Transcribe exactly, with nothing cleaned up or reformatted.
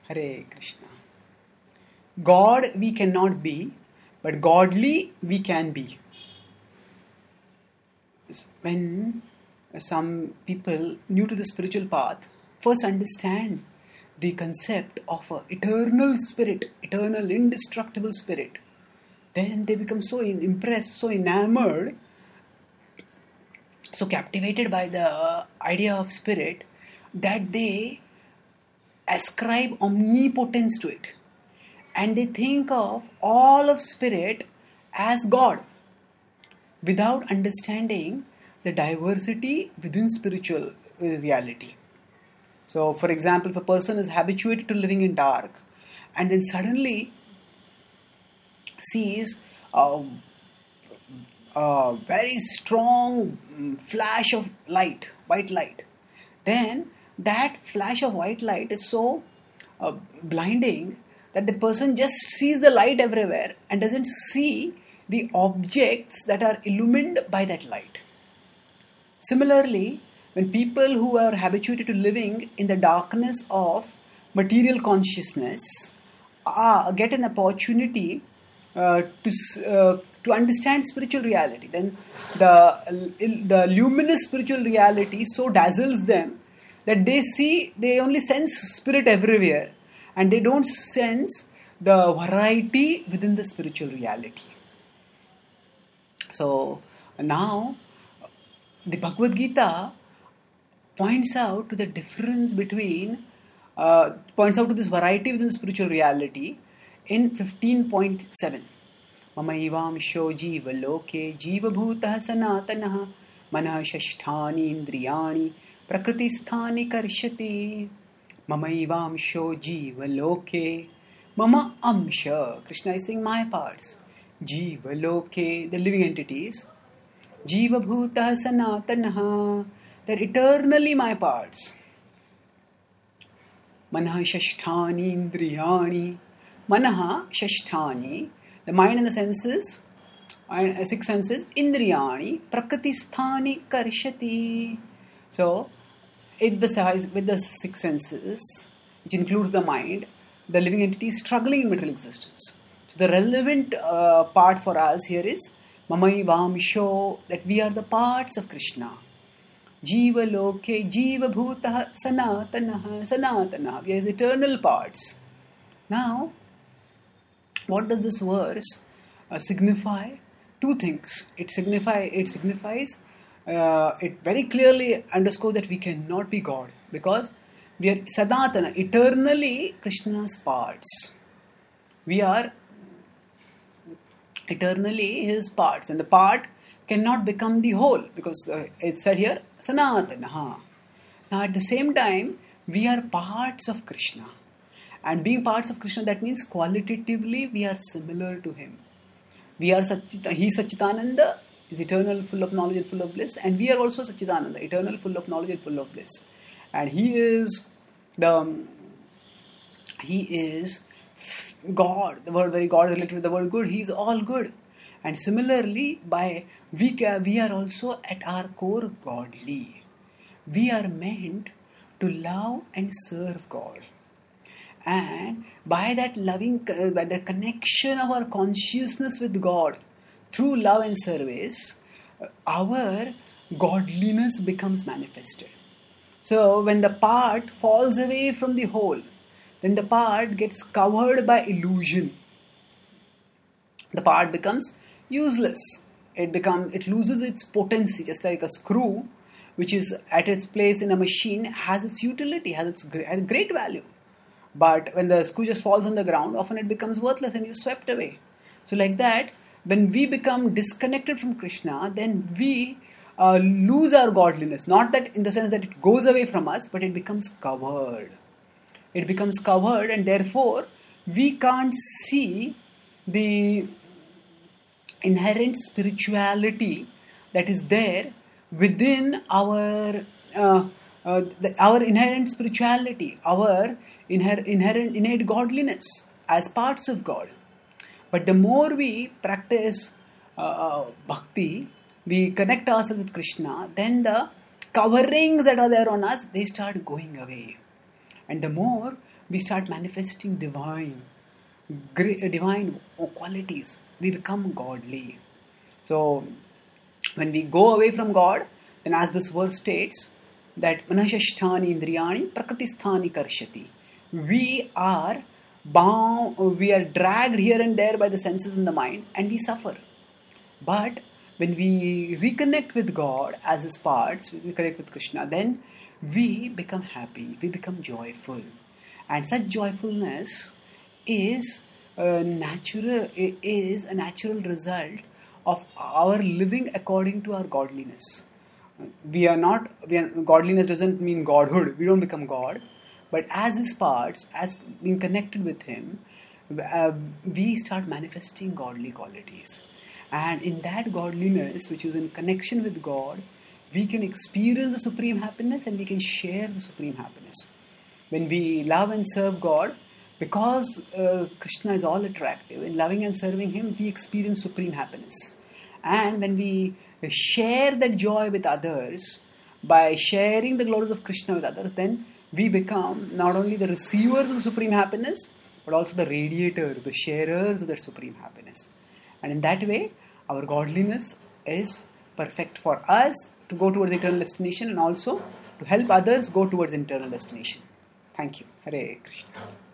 Hare Krishna. God we cannot be, but godly we can be. When some people new to the spiritual path first understand the concept of an eternal spirit, eternal indestructible spirit, then they become so impressed, so enamored, so captivated by the idea of spirit that they ascribe omnipotence to it. And they think of all of spirit as God without understanding the diversity within spiritual reality. So, for example, if a person is habituated to living in dark and then suddenly sees a, a very strong flash of light, white light, then that flash of white light is so uh, blinding that the person just sees the light everywhere and doesn't see the objects that are illumined by that light. Similarly, when people who are habituated to living in the darkness of material consciousness uh, get an opportunity uh, to uh, to understand spiritual reality, then the the luminous spiritual reality so dazzles them that they see, they only sense spirit everywhere, and they don't sense the variety within the spiritual reality. So now the Bhagavad Gita points out to the difference between, uh, points out to this variety within spiritual reality in fifteen point seven. Mamaivaamsho jiva loke jiva bhutah sanatanah manah shashthani indriyani prakriti sthani karshati. Mamaivaamsho jiva loke mama amsha. Krishna is saying my parts. Jiva loke, the living entities. Jiva bhutah sanatanah, they're eternally my parts. Manaha shashthani indriyani. Manaha shashthani, the mind and the senses, uh, six senses. Indriyani prakriti sthani karshati. So, with the, with the six senses, which includes the mind, the living entity is struggling in material existence. So, the relevant uh, part for us here is Mamaivaamsho, that we are the parts of Krishna. Jiva loke, jiva bhutah sanatanah, sanatanah. We are his eternal parts. Now, what does this verse uh, signify? Two things. It signify. It signifies. Uh, it very clearly underscores that we cannot be God because we are sadatana, eternally Krishna's parts. We are eternally his parts, and the part cannot become the whole because uh, it's said here sanatana. Now at the same time we are parts of Krishna, and being parts of Krishna, that means qualitatively we are similar to him. We are Satchit- he Satchitananda is eternal, full of knowledge and full of bliss, and we are also Satchitananda, eternal, full of knowledge and full of bliss, and he is the he is God. The word very God is related with the word good. He is all good. And similarly, by we, we are also at our core godly. We are meant to love and serve God. And by that loving, uh, by the connection of our consciousness with God through love and service, uh, our godliness becomes manifested. So when the part falls away from the whole, then the part gets covered by illusion. The part becomes useless. It becomes it loses its potency, just like a screw, which is at its place in a machine, has its utility, has its great value. But when the screw just falls on the ground, often it becomes worthless and is swept away. So like that, when we become disconnected from Krishna, then we uh, lose our godliness. Not that in the sense that it goes away from us, but it becomes covered. It becomes covered, and therefore we can't see the inherent spirituality that is there within our uh, uh, the, our inherent spirituality, our inher- inherent innate godliness as parts of God. But the more we practice uh, bhakti, we connect ourselves with Krishna, then the coverings that are there on us, they start going away. And the more we start manifesting divine, great, divine qualities, we become godly. So when we go away from God, then as this verse states, that manashasthani indriyani prakritisthani karshati. We are bound, we are dragged here and there by the senses and the mind, and we suffer. But when we reconnect with God as His parts, we connect with Krishna, then we become happy, we become joyful. And such joyfulness is a natural, is a natural result of our living according to our godliness. We are not, we are, godliness doesn't mean godhood, we don't become God. But as His parts, as being connected with Him, uh, we start manifesting godly qualities. And in that godliness, which is in connection with God, we can experience the supreme happiness and we can share the supreme happiness. When we love and serve God, because uh, Krishna is all attractive, in loving and serving Him, we experience supreme happiness. And when we share that joy with others, by sharing the glories of Krishna with others, then we become not only the receivers of the supreme happiness, but also the radiators, the sharers of that supreme happiness. And in that way, our godliness is perfect for us to go towards eternal destination and also to help others go towards eternal destination. Thank you. Hare Krishna.